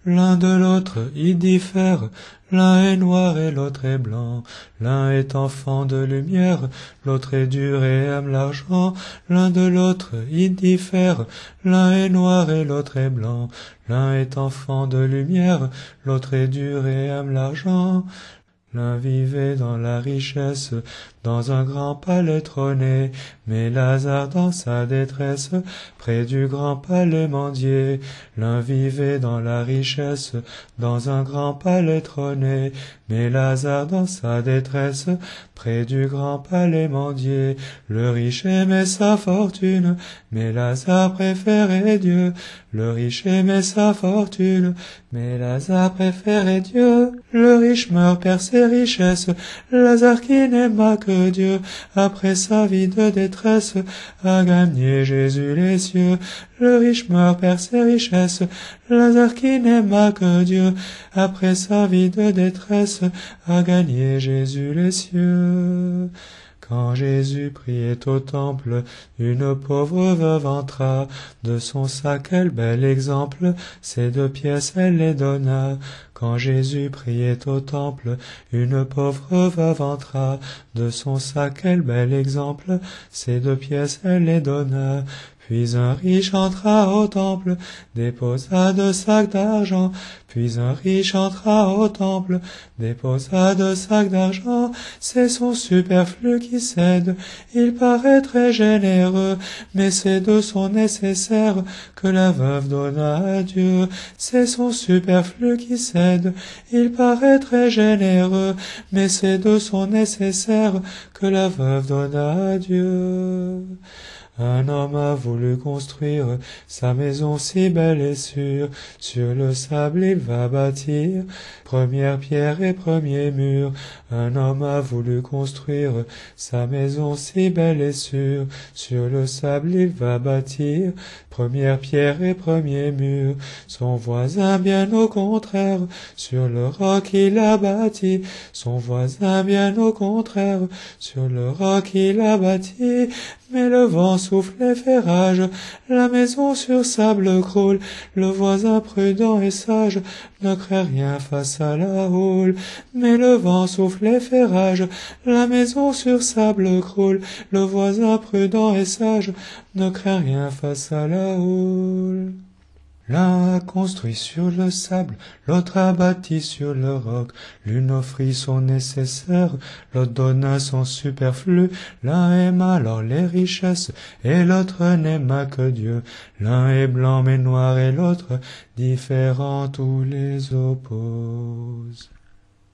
l'un de l'autre ils diffèrent, l'un est noir et l'autre est blanc, l'un est enfant de lumière, l'autre est dur et aime l'argent, l'un de l'autre ils diffèrent, l'un est noir et l'autre est blanc, l'un est enfant de lumière, l'autre est dur et aime l'argent. L'un vivait dans la richesse, dans un grand palais trôné, mais Lazare dans sa détresse, près du grand palais mendiait. L'un vivait dans la richesse, dans un grand palais trôné, mais Lazare dans sa détresse, près du grand palais mendiait. Le riche aimait sa fortune, mais Lazare préférait Dieu. Le riche aimait sa fortune, mais Lazare préférait Dieu. Le riche meurt, perd ses richesses, Lazare qui n'aima que Dieu, après sa vie de détresse, a gagné Jésus les cieux. Le riche meurt, perd ses richesses, Lazare qui n'aima que Dieu, après sa vie de détresse, a gagné Jésus les cieux. Quand Jésus priait au temple, une pauvre veuve entra, de son sac quel bel exemple, ses 2 pièces elle les donna. Quand Jésus priait au temple, une pauvre veuve entra, de son sac quel bel exemple, ses 2 pièces elle les donna. Puis un riche entra au temple, déposa 2 sacs d'argent. Puis un riche entra au temple, déposa 2 sacs d'argent. C'est son superflu qui cède, il paraît très généreux, mais ces 2 sont nécessaires que la veuve donna à Dieu. C'est son superflu qui cède, il paraît très généreux, mais ces 2 sont nécessaires que la veuve donna à Dieu. Un homme a voulu construire sa maison si belle et sûre, sur le sable il va bâtir, première pierre et premier mur. Un homme a voulu construire sa maison si belle et sûre, sur le sable il va bâtir, première pierre et premier mur. Son voisin bien au contraire, sur le roc il a bâti, son voisin bien au contraire, sur le roc il a bâti. Mais le vent souffle et fait rage, la maison sur sable croule, le voisin prudent et sage ne craint rien face à la houle. Mais le vent souffle et fait rage, la maison sur sable croule, le voisin prudent et sage ne craint rien face à la houle. L'un a construit sur le sable, l'autre a bâti sur le roc. L'une offrit son nécessaire, l'autre donna son superflu. L'un aima alors les richesses, et l'autre n'aima que Dieu. L'un est blanc mais noir et l'autre différent, tous les opposent.